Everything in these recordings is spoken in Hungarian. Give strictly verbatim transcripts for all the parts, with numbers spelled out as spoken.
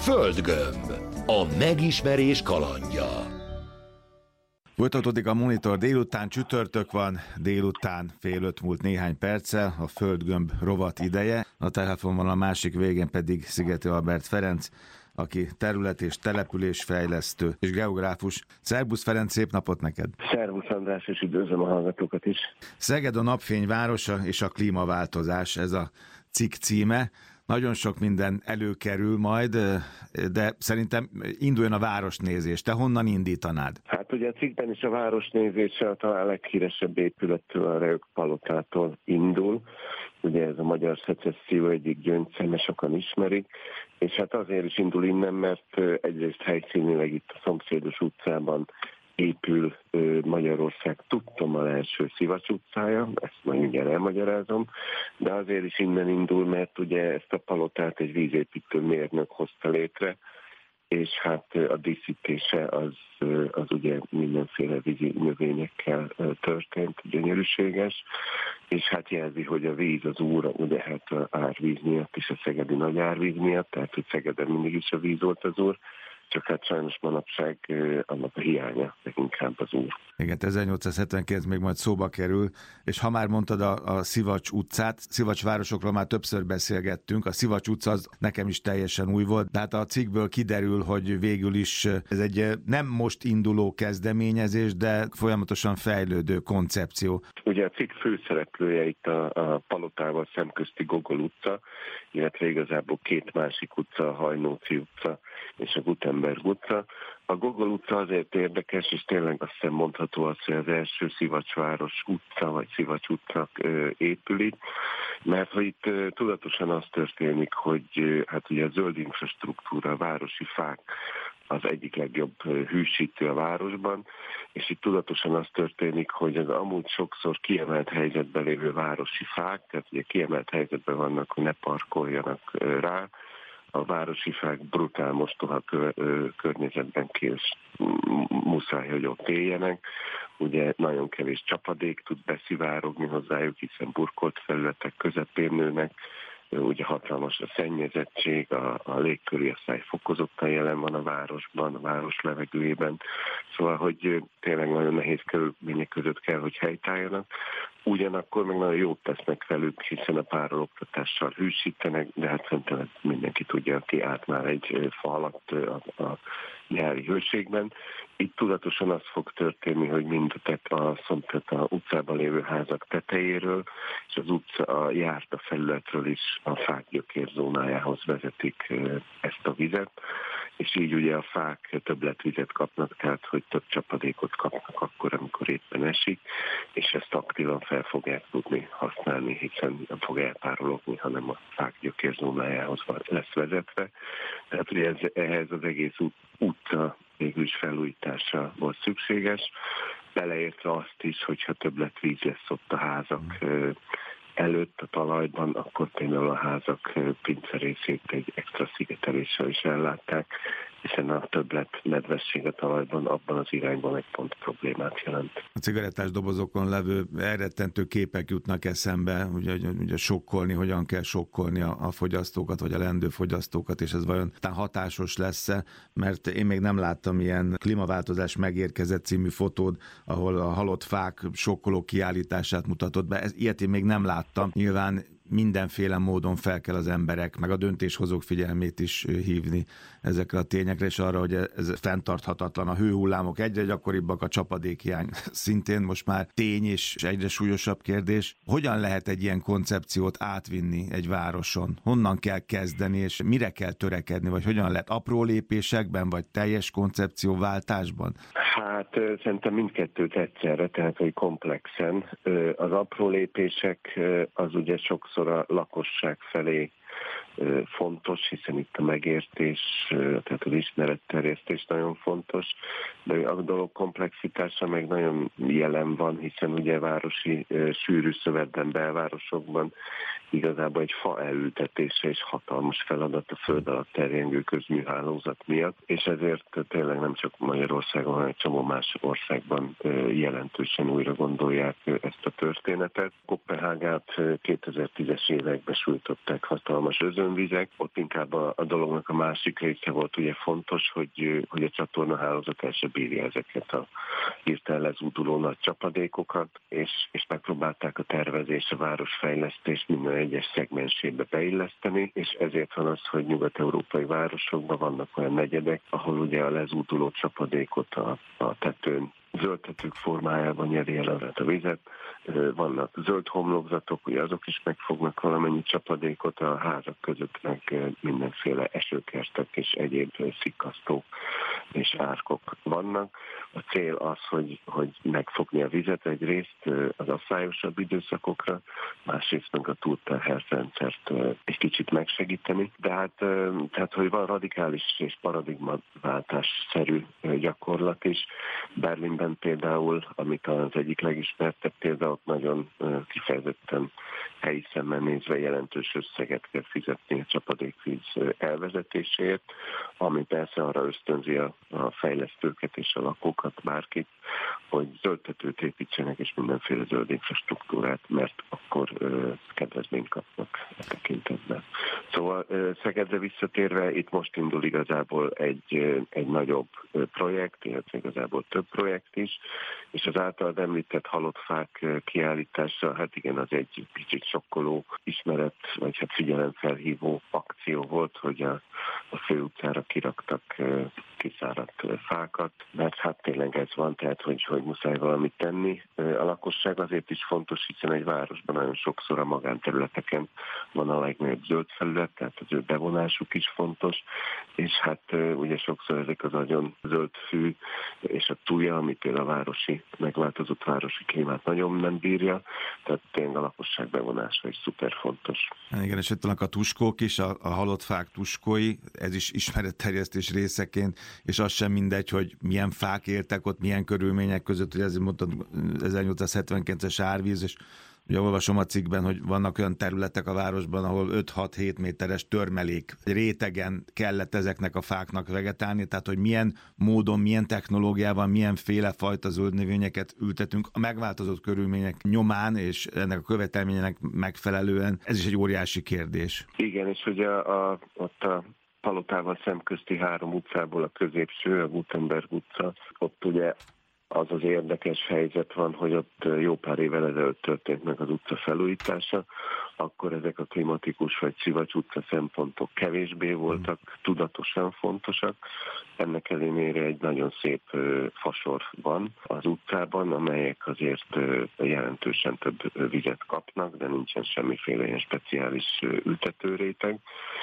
Földgömb. A megismerés kalandja. Folytatódik a Monitor délután, csütörtök van, délután fél öt múlt néhány perccel, a Földgömb rovat ideje, a telefonvonal a másik végén pedig Szigeti Albert Ferenc, aki terület- és településfejlesztő és geográfus. Szerbusz Ferenc, szép napot neked! Szervusz András, és üdvözlöm a hallgatókat is! Szeged a napfény városa és a klímaváltozás, ez a cikk címe. Nagyon sok minden előkerül majd, de szerintem induljon a városnézés. Te honnan indítanád? Hát ugye a cikkben is a városnézéssel talán a leghíresebb épülettől, a Reök palotától indul. Ugye ez a magyar szecesszió egyik gyöngyszeme, sokan ismerik, és hát azért is indul innen, mert egyrészt helyszínileg itt a szomszédos utcában épül Magyarország tudtommal első Szivacs utcája, ezt majd mindjárt elmagyarázom, de azért is innen indul, mert ugye ezt a palotát egy vízépítő mérnök hozta létre, és hát a díszítése az, az ugye mindenféle vízi növényekkel történt, gyönyörűséges, és hát jelzi, hogy a víz az úr, ugye hát a árvíz miatt is, a szegedi nagy árvíz miatt, tehát hogy Szegeden mindig is a víz volt az úr, csak hát sajnos manapság annak a hiánya leginkább az úr. Igen, ezernyolcszázhetvenkilenc még majd szóba kerül, és ha már mondtad a, a Szivacs utcát, Szivacs városokról már többször beszélgettünk, a Szivacs utca az nekem is teljesen új volt, de hát a cikkből kiderül, hogy végül is ez egy nem most induló kezdeményezés, de folyamatosan fejlődő koncepció. Ugye a cikk főszereplője itt a, a palotával szemközti Gogol utca, illetve igazából két másik utca, a Hajnóci utca és a Gutenberg utca. A Gogol utca azért érdekes, és tényleg azt hiszem mondható az, hogy az első Szivacsváros utca, vagy Szivacs utca épül itt, mert hogy itt tudatosan az történik, hogy hát ugye a zöld infrastruktúra, a városi fák az egyik legjobb hűsítő a városban, és itt tudatosan az történik, hogy az amúgy sokszor kiemelt helyzetben lévő városi fák, tehát ugye kiemelt helyzetben vannak, hogy ne parkoljanak rá, a városi fák brutál mostoha környezetben kész, muszáj, hogy ott éljenek. Ugye nagyon kevés csapadék tud beszivárogni hozzájuk, hiszen burkolt felületek közepén nőnek. Ugye hatalmas a szennyezettség, a, a légköri asszály fokozottan jelen van a városban, a város levegőjében. Szóval, hogy tényleg nagyon nehéz körülmények között kell, hogy helytálljanak. Ugyanakkor meg nagyon jót tesznek velük, hiszen a párologtatással hűsítenek, de hát szerintem mindenki tudja, aki át már egy fa alatt a, a nyári hőségben. Itt tudatosan az fog történni, hogy mind a, tet, a szomszéd a utcában lévő házak tetejéről, és az utca a járta felületről is a fák gyökérzónájához vezetik ezt a vizet, és így ugye a fák többletvizet kapnak, tehát hogy több csapadékot kapnak akkor, amikor éppen esik, és ezt aktívan fel fogják tudni használni, hiszen nem fog elpárologni, hanem a fák gyökérzónájához lesz vezetve. Tehát ugye ez, ehhez az egész út, utca végül is felújítása volt szükséges, beleértve azt is, hogyha többletvíz lesz ott a házak előtt a talajban, akkor például a házak pincerészét egy extra szigeteléssel is ellátták, hiszen a többlet nedvesség a talajban abban az irányban egy pont problémát jelent. A cigarettás dobozokon levő elrettentő képek jutnak eszembe, ugye, ugye sokkolni, hogyan kell sokkolni a, a fogyasztókat, vagy a leendő fogyasztókat, és ez vajon talán hatásos lesz-e, mert én még nem láttam ilyen klímaváltozás megérkezett című fotód, ahol a halott fák sokkoló kiállítását mutatod be. Ez, ilyet én még nem láttam. Nyilván mindenféle módon fel kell az emberek, meg a döntéshozók figyelmét is hívni ezekre a tényekre, és arra, hogy ez fenntarthatatlan. A hőhullámok egyre gyakoribbak, a csapadékhiány szintén most már tény és egyre súlyosabb kérdés. Hogyan lehet egy ilyen koncepciót átvinni egy városon? Honnan kell kezdeni, és mire kell törekedni, vagy hogyan lehet? Apró lépésekben, vagy teljes koncepcióváltásban? Hát szerintem mindkettőt egyszerre, tehát hogy komplexen. Az apró lépések az ugye sokszor a lakosság felé fontos, hiszen itt a megértés, tehát az ismeretterjesztés nagyon fontos, de a dolog komplexitása meg nagyon jelen van, hiszen ugye városi sűrű szövetben, belvárosokban igazából egy fa elültetése és hatalmas feladat a föld alatt terjengő közműhálózat miatt, és ezért tényleg nem csak Magyarországon, hanem egy csomó más országban jelentősen újra gondolják ezt a történetet. Koppenhágát kétezer-tízes években sújtották hatalmas özönvizek, ott inkább a, a dolognak a másik része volt ugye fontos, hogy, hogy a csatornahálózat el se bírja ezeket a hirtelen lezúduló nagy csapadékokat, és, és megpróbálták a tervezés, a városfejlesztés minden egyes szegmensébe beilleszteni, és ezért van az, hogy nyugat-európai városokban vannak olyan negyedek, ahol ugye a lezúduló csapadékot a, a tetőn zöldtetők formájában nyeri el a vizet. Vannak zöld homlokzatok, ugye azok is megfognak valamennyi csapadékot, a házak között meg mindenféle esőkertek és egyéb szikkasztók és árkok vannak. A cél az, hogy, hogy megfogni a vizet egyrészt az asszályosabb időszakokra, másrészt meg a túlterhelt rendszert egy kicsit megsegíteni. De hát, tehát, hogy van radikális és paradigmaváltásszerű gyakorlat is. Berlinben például, amit az egyik legismertebb példa, ott nagyon kifejezetten helyi szemmel nézve jelentős összeget kell fizetni a csapadékvíz elvezetéséért, ami persze arra ösztönzi a, a fejlesztőket és a lakókat, bárkit, hogy zöldtetőt építsenek és mindenféle zöld infrastruktúrát, mert akkor ö, kedvezményt kapnak a tekintetben. Szóval ö, Szegedre visszatérve, itt most indul igazából egy, ö, egy nagyobb ö, projekt, illetve igazából több projekt is, és az általad említett halott fák kiállítása, hát igen, az egy kicsit sokkoló ismeret, vagy hát figyelemfelhívó akció volt, hogy a, a főutcára kiraktak ö, kiszáradt fákat, mert hát tényleg ez van, tehát hogy, hogy muszáj valamit tenni. A lakosság azért is fontos, hiszen egy városban nagyon sokszor a magánterületeken van a legnagyobb zöld felület, tehát az ő bevonásuk is fontos, és hát ugye sokszor ezek az nagyon zöld fű és a túlja, ami például a városi, megváltozott városi klímát nagyon nem bírja, tehát tényleg a lakosság bevonása is szuper fontos. Igen, és ott vannak a tuskók is, a, a halott fák tuskói, ez is ismeretterjesztés részeként, és az sem mindegy, hogy milyen fák éltek ott, milyen körülmények között, hogy ezért mondtad ezernyolcszázhetvenkilences árvíz, és ugye olvasom a cikkben, hogy vannak olyan területek a városban, ahol öt-hat-hét méteres törmelék rétegen kellett ezeknek a fáknak vegetálni, tehát hogy milyen módon, milyen technológiával, milyenféle fajta zöldnövényeket ültetünk a megváltozott körülmények nyomán, és ennek a követelménynek megfelelően. Ez is egy óriási kérdés. Igen, és ugye a, a, ott a Palotával szemközti három utcából a középső, a Gutenberg utca, ott ugye az az érdekes helyzet van, hogy ott jó pár évvel ezelőtt történt meg az utca felújítása, akkor ezek a klimatikus vagy Szivacs utca szempontok kevésbé voltak tudatosan fontosak. Ennek ellenére egy nagyon szép fasor van az utcában, amelyek azért jelentősen több vizet kapnak, de nincsen semmiféle ilyen speciális ültetőréteg.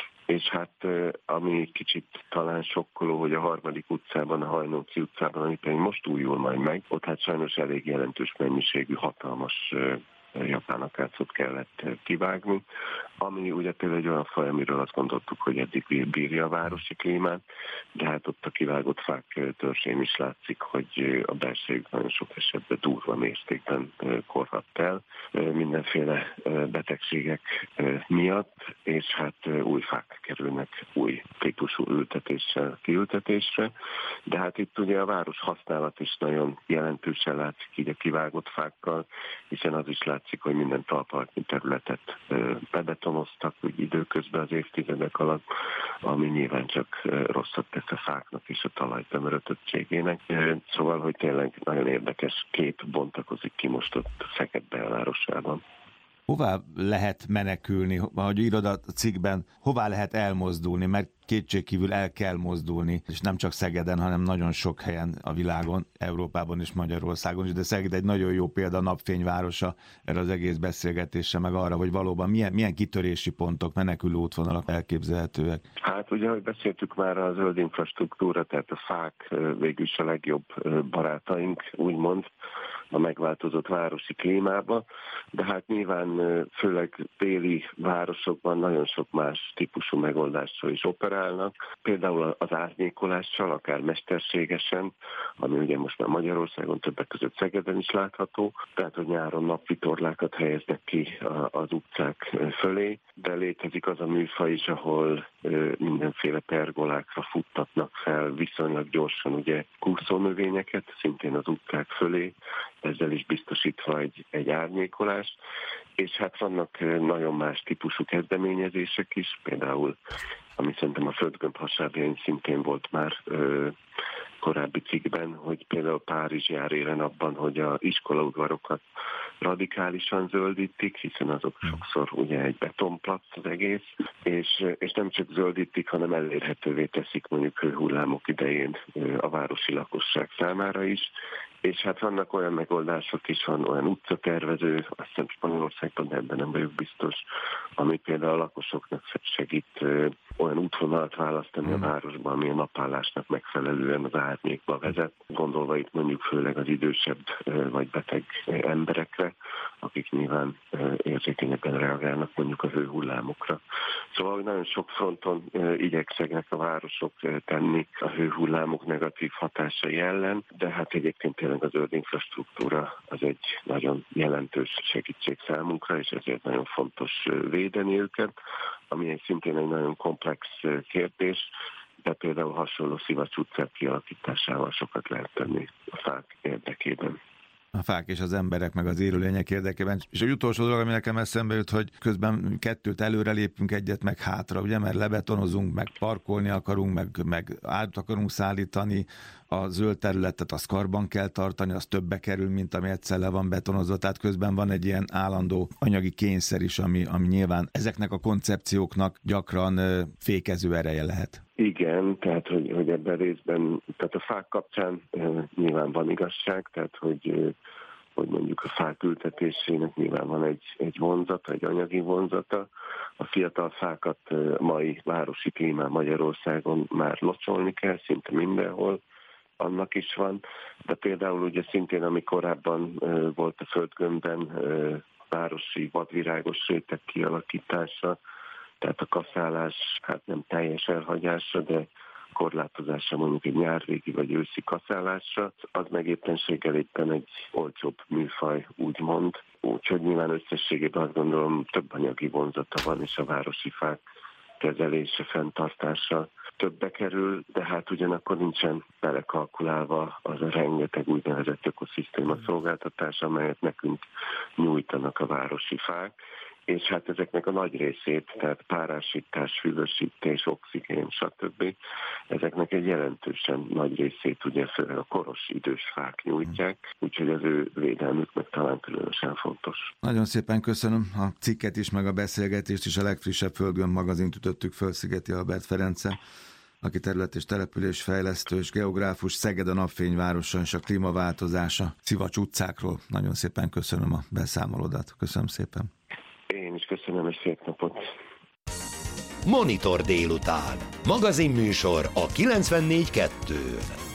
És hát ami kicsit talán sokkoló, hogy a harmadik utcában, a Hajnóci utcában, ami pedig most újul majd meg, ott hát sajnos elég jelentős mennyiségű hatalmas japán akácot kellett kivágni, ami ugye például egy olyan faj, amiről azt gondoltuk, hogy eddig bírja a városi klímát, de hát ott a kivágott fák törzsén is látszik, hogy a belsejük nagyon sok esetben durva mértékben korhadt el mindenféle betegségek miatt, és hát új fák kerülnek új típusú ültetéssel kiültetésre, de hát itt ugye a város használat is nagyon jelentősen látszik így a kivágott fákkal, hiszen az is látszik, hogy minden talpalknyi területet bebetonoztak úgy időközben az évtizedek alatt, ami nyilván csak rosszat tesz a fáknak és a talaj tömörötöttségének. Szóval, hogy tényleg nagyon érdekes kép bontakozik ki most ott Szeged belvárosában. Hová lehet menekülni, ahogy írod a cikkben, hová lehet elmozdulni, mert kétségkívül el kell mozdulni, és nem csak Szegeden, hanem nagyon sok helyen a világon, Európában és Magyarországon is, de Szeged egy nagyon jó példa, a napfényvárosa erre az egész beszélgetésre, meg arra, hogy valóban milyen, milyen kitörési pontok, menekülő útvonalak elképzelhetőek. Hát ugye, ahogy beszéltük már, a zöld infrastruktúra, tehát a fák végül is a legjobb barátaink, úgymond, a megváltozott városi klímába, de hát nyilván főleg déli városokban nagyon sok más típusú megoldással is operálnak, például az árnyékolással, akár mesterségesen, ami ugye most már Magyarországon többek között Szegeden is látható, tehát hogy nyáron napvitorlákat helyeznek ki az utcák fölé, de létezik az a műfaj is, ahol mindenféle pergolákra futtatnak fel viszonylag gyorsan ugye kúszónövényeket, szintén az utcák fölé, ezzel is biztosítva egy, egy árnyékolást, és hát vannak nagyon más típusú kezdeményezések is, például ami szerintem a földgömb hasábjain szintén volt már ö, korábbi cikkben, hogy például Párizs jár élen abban, hogy az iskolaudvarokat radikálisan zöldítik, hiszen azok sokszor ugye egy betonplac az egész, és, és nem csak zöldítik, hanem elérhetővé teszik mondjuk hőhullámok idején a városi lakosság számára is, és hát vannak olyan megoldások is, van olyan utcatervező, azt hiszem Spanyolországban, de ebben nem vagyok biztos, ami például a lakosoknak segít olyan útvonalat választani a városban, ami a napállásnak megfelelően az árnyékba vezet, gondolva itt mondjuk főleg az idősebb vagy beteg emberekre, akik nyilván érzékenyebben reagálnak mondjuk a hőhullámokra. Szóval nagyon sok fronton igyekszenek a városok tenni a hőhullámok negatív hatásai ellen, de hát egyébként tényleg a zöld infrastruktúra az egy nagyon jelentős segítség számunkra, és ezért nagyon fontos védeni őket, ami egy szintén egy nagyon komplex kérdés, de például hasonló szivacs utcák kialakításával sokat lehet tenni a fák érdekében. A fák és az emberek, meg az élőlények érdekében. És egy utolsó dolog, ami nekem eszembe jut, hogy közben kettőt előre lépünk, egyet meg hátra, ugye, mert lebetonozunk, meg parkolni akarunk, meg, meg át akarunk szállítani, a zöld területet azt karban kell tartani, az többe kerül, mint ami egyszer le van betonozva, tehát közben van egy ilyen állandó anyagi kényszer is, ami, ami nyilván ezeknek a koncepcióknak gyakran fékező ereje lehet. Igen, tehát hogy, hogy ebben részben, tehát a fák kapcsán e, nyilván van igazság, tehát hogy, e, hogy mondjuk a fák ültetésének nyilván van egy, egy vonzata, egy anyagi vonzata. A fiatal fákat e, mai városi klímán Magyarországon már locsolni kell, szinte mindenhol, annak is van, de például ugye szintén, ami korábban e, volt a földgömbben e, városi vadvirágos réteg kialakítása, tehát a kaszálás, hát nem teljes elhagyása, de korlátozása mondjuk egy nyárvégi vagy őszi kaszálásra, az meg éppenséggel éppen egy olcsóbb műfaj, úgymond. Úgyhogy nyilván összességében azt gondolom több anyagi vonzata van, és a városi fák kezelése, fenntartása többe kerül, de hát ugyanakkor nincsen belekalkulálva az a rengeteg úgynevezett ökoszisztéma szolgáltatás, amelyet nekünk nyújtanak a városi fák. És hát ezeknek a nagy részét, tehát párásítás, hűvösítés, oxigén, stb. Ezeknek egy jelentősen nagy részét ugye főleg a koros idős fák nyújtják, úgyhogy az ő védelmük meg talán különösen fontos. Nagyon szépen köszönöm a cikket is, meg a beszélgetést is. A legfrissebb Földgömb magazint ütöttük föl Szigeti Albert Ferenccel, aki terület- és településfejlesztő és geográfus, Szeged a napfényvárosa és a klímaváltozása, Szivacs utcákról. Nagyon szépen köszönöm a beszámolódat. Köszönöm szépen. Én is köszönöm, és szép napot! Monitor délután. Magazinműsor a kilencvennégy kettőn.